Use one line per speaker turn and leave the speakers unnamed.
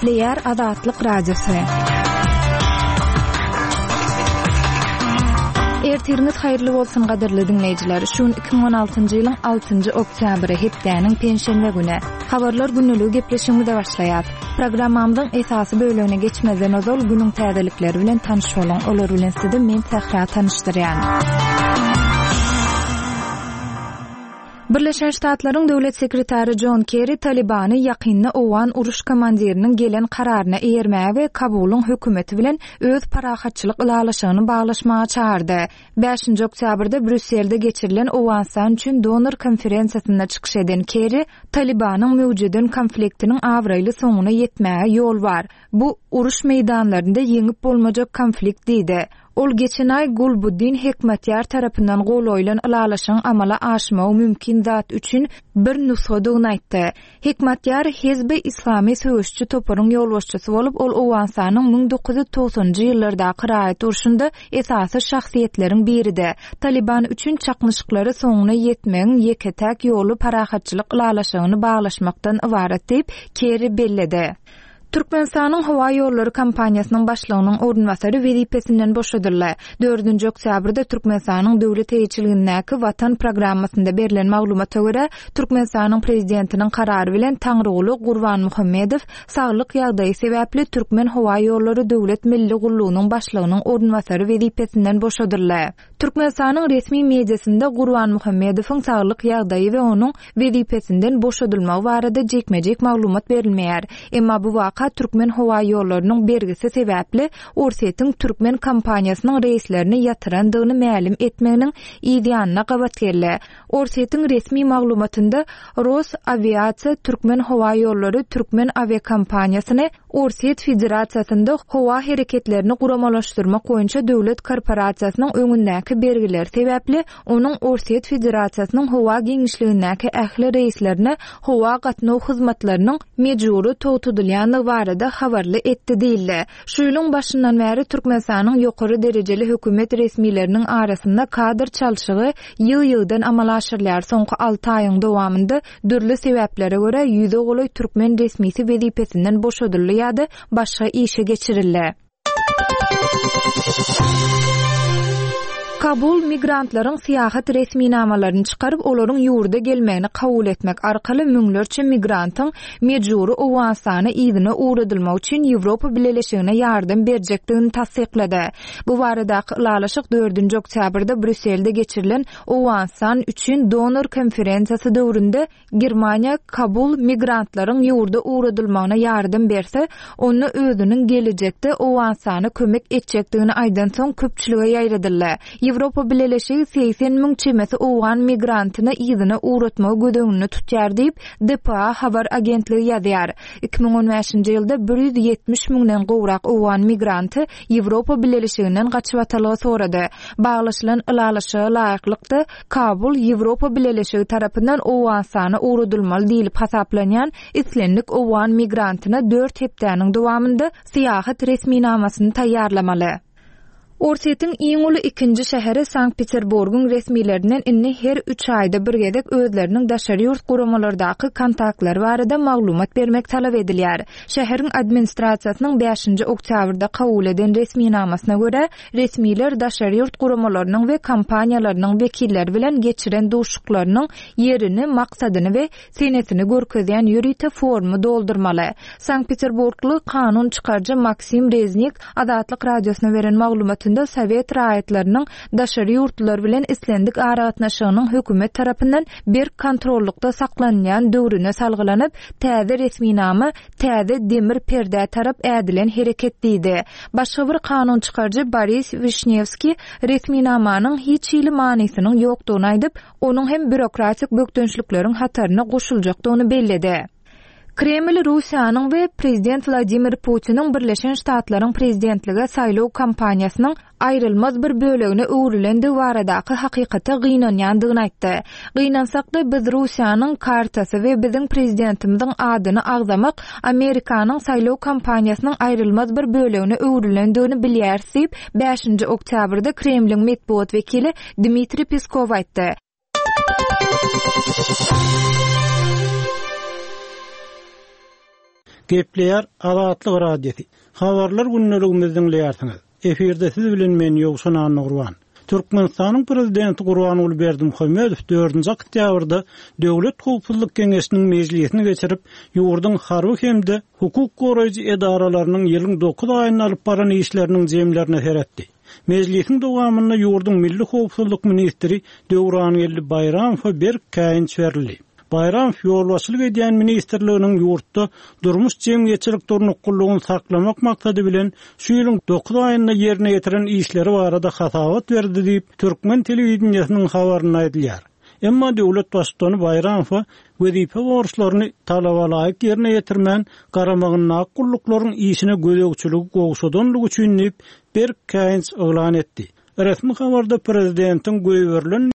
Leýär Azatlyk Radiosu. Ertiriniz haýyrly bolsun gaderli dinleýijiler. Şun 2016-njy ýylyň 6-njy oktýabry hepdeniň penşenbe güni. Habarlar günlügi gepleşiginde başlaýar. Programmamyň esasy bölügine geçmeden ozal günüň täzelikleri bilen tanış bolan. Olar bilen sizi men Sahra tanışdyrýan. Birleşen Ştatlaryň döwlet sekretary John Kerry Talibany ýakynda owan uruş komandiriniň gelen kararyna eýermäge we Kabulyň hökümeti bilen öz parahatçylyk ulalaşygyny baglaşmaga çağırdy. 5-nji oktýabrda Brüsselde geçirilen owansan üçin donor konferensiýasynda çykyş eden Kerry, Talibanyň mewjudyn konfliktiniň awraýly soňuna ýetmäge ýol bar. Bu uruş meýdanlarynda ýeňip bolmajak konflikt diýdi. Ol geçen ay Gulbuddin Hekmatyar tarapyndan golaýylan ulalaşyň amala aşmagy mümkin zat üçin bir nusxadygyny aýtdy. Hekmatyar Hezbi Islamy söwüşçi toparyň ýolbaşçysy bolup, ol owansanyň 1990-njy ýyllardaky raýat urşunda esasy şahsiýetleriň biridi. Taliban üçin çakmyşyklary soňuna ýetmegiň ýeketäk ýolu parahatçylyk ulalaşygyny baglaşmakdan ibaret diýip Kerry belledi. Türkmenistanyň hawa ýollary kampaniýasynyň başlygynyň ornwasary wezipesinden boşadyldy. 4-nji oktýabrda Türkmenistanyň döwlet eýçiligindäki Watan programmasynda berilen maglumata görä, Türkmenistanyň prezidentiniň karary bilen Taňrygoly Gurban Muhammedow saglyk ýagdaýy sebäpli Türkmen hawa ýollary döwlet milli gullugynyň başlygynyň ornwasary wezipesinden boşadyldy. Türkmenistanyň resmi mediasynda Gurban Muhammedowyň saglyk ýagdaýy we onuň wezipesinden boşadylmagy barada jekmejek maglumat berilmeýär. Emma bu Türkmen hawa ýollarynyň bergisi sebäpli Orsetň Türkmen kompaniýasynyň reislerini ýatyrandygyny ma'lum etmeginiň ideýanyna gabat geldi. Orsetň resmi maglumatynda Rosaviasiýa Türkmen hawa ýollary Türkmen aviakompaniýasyny Orset Federasiýasynda hawa hereketlerini guramalaşdyrmak boýunça döwlet korporasiýasynyň öňündäki bergiler sebäpli onuň Orset Federasiýasynyň hawa geňişligindäki ähli reislerini hawa gatnaw hyzmatlarynyň mejburi togtudylýany barada habarly etdi diýildi. Şu ýylyň başyndan bäri Türkmenistanyň ýokary derejeli hökümet resmileriniň arasynda kadr çalşygy ýyl-ýyldan amala aşyrylýar. Soňky 6 aýyň dowamında dürli sebäplere görä ýüze golaý türkmen resmisi wezipesinden boşadyldy ýa-da başga işe geçirildi. Kabul migrantlaryň syýahat resminamalaryny çykaryp olaryň ýurda gelmegini kabul etmek arkaly müňlerçe migrantyň mejburi owansany ýygyna uğradylmak üçin Ýewropa Birleşigine ýardam berjekdigini tasdiklady. Bu baradaky ulalaşyk 4-nji oktýabrda Brüsselde geçirilen owansan üçin donor konferensiýasy döwründe Germaniýa kabul migrantlaryň ýurda uğradylmagyna ýardam berse, onu özüniň gelecekde owansany kömek etjekdigini aýdan soň köpçülige ýaýradyldy. Ýewropa Birleşigi 80.000 çemesi owan migrantyna ýygyna uğratmagy gödegini tutýar diýip DPA habar agentligi ýazýar. 2015-nji ýylda 170.000-den gowrak owan migranty Ýewropa Birleşiginden gaçyp atlygy sorady. Baglaşylan ulalaşyga laýyklykda Kabul Ýewropa Birleşigi tarapyndan owan sany uğradylmaly diýilip hasaplanýan islendik owan migrantyna 4 hepdeniň dowamında syýahat resminamasyny taýýarlamaly. Orsetň iň uly ikinji şäheri Sankt-Peterburgyň resmileriniň inni her 3 aýda bir gezek özleriniň daşary ýurt guramalardaky kontaktlary barada maglumat bermek talap edilýär. Şäheriň administrasiýasynyň 5-nji oktýabrda kabul eden resminamasyna görä, resmiler daşary ýurt guramalarynyň we kompaniýalarynyň wekilleri bilen geçiren duşuklarynyň ýerini, maksadyny we senetini görkezýän ýürite formy doldurmaly. Sankt-Peterburgly kanun çykarjy Maksim Reznik Azatlyk Radiosyna beren maglumaty Sovet raýatlarynyň daşary ýurtlar bilen islendik aratnaşygynyň hökümet tarapyndan bir kontrollukda saklanýan döwrüne salgylanyp, täze resminama, täze demir perde tarap ädilen hereket diýdi. Başga bir kanun çykarjy Boris Vishnevski resminamanyň hiç ýyly manysynyň ýokdugyny aýdyp, onuň hem bürokratik bökdünçlikleriň hataryna goşuljakdygyny belledi. Kreml Russiýanyň we prezident Vladimir Putiniň Birleşen Ştatlaryň prezidentlige saýlaw kampaniýasynyň aýrylmaz bir bölegine öwrilendi baradaky hakykaty gynanýandygyny aýtdy. Gynansak-da biz Russiýanyň kartasy we biziň prezidentimiziň adyny agzamak Amerikanyň saýlaw kampaniýasynyň aýrylmaz bir bölegine öwrilendigini bilýäris diýip 5-nji oktýabrda Kremliň medeniýet wekili Dmitri Peskov aýtdy.
Gepleýär Azatlyk radiosi. Habarlar günneligimizden diňleýärsiňiz. Eferde siz bilen men Ýowşan Nurwan. Türkmenistanyň prezidenti Gurbanuly Berdimuhammedow 4-nji oktýabrda Döwlet Howpsuzlyk Keňeşiniň mejlisini geçirip, ýurduň harby hemde hukuk goraýjy edaralarynyň ýylyň 9 aýyny alyp baran işleriniň jemlerini seretdi. Mejlisiň dowamynda ýurduň milli howpsuzlyk ministri Döwranyň Bayramow bir käýinç berildi. Bayram ýolbaşçylyk edýän ministerliginiň ýurtda durmuş jemgyýetçilik durnukylygyny saklamak maksady bilen şu ýylyň 9 aýynda ýerine ýetiren işleri barada hasabat berdi diýip Türkmen telewizionynyň habaryna aýdylýar. Emma döwlet başçyny Bayramow wezipe borçlaryny talabalaýyk ýerine ýetirmän garamagyna gullyklaryň işine gözegçiligi gowşadanlygy üçin bir käýinç oglan etdi. Resmi habarda prezidentiň göýberlen